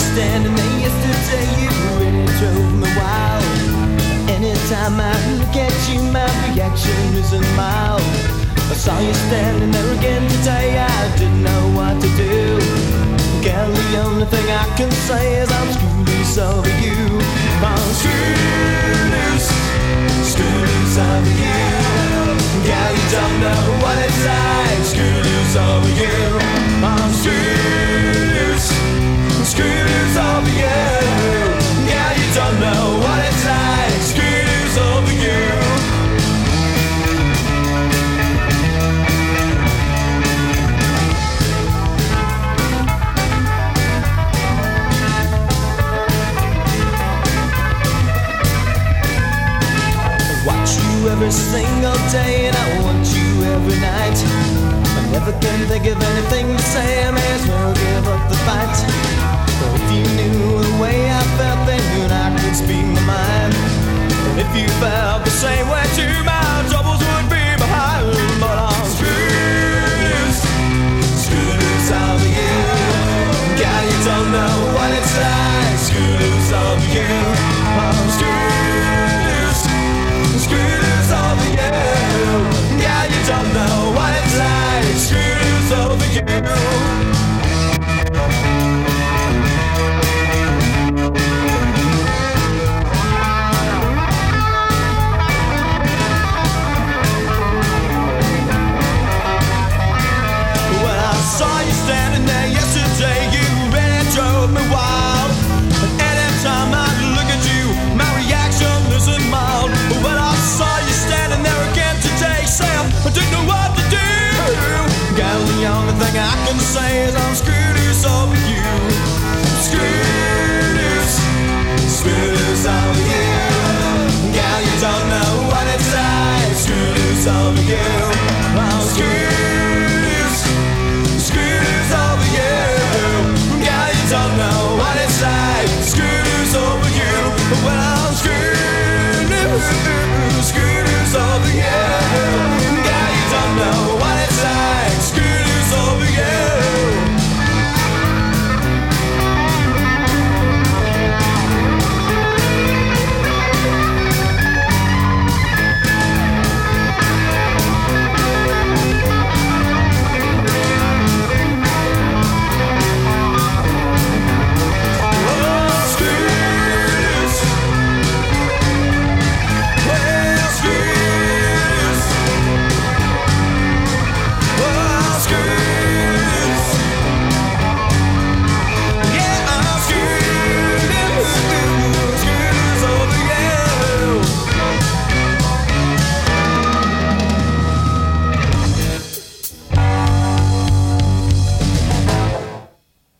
standing there yesterday, you really drove me wild. Anytime I look at you, my reaction isn't mild. I saw you standing there again today, I didn't know what to do. Girl, the only thing I can say is I'm screwed loose over you. I'm screwed loose over you. Girl, you don't know what it's like, screwed loose over you. I'm screwed loose over you. Girl, you don't know what it's like, screwed loose over you. Every single day, and I want you every night. I never can think of anything to say, I may as well give up the fight. Well, if you knew the way I felt, then I could speak my mind. And if you felt the same way too, my troubles would be behind. But I'm screwed loose over you. God, you don't know what it's like, screwed loose over you. I'm screwed loose over you. Yeah, you don't know what it's like, screwed loose over you. When I saw you standing there yesterday, you really drove me wild.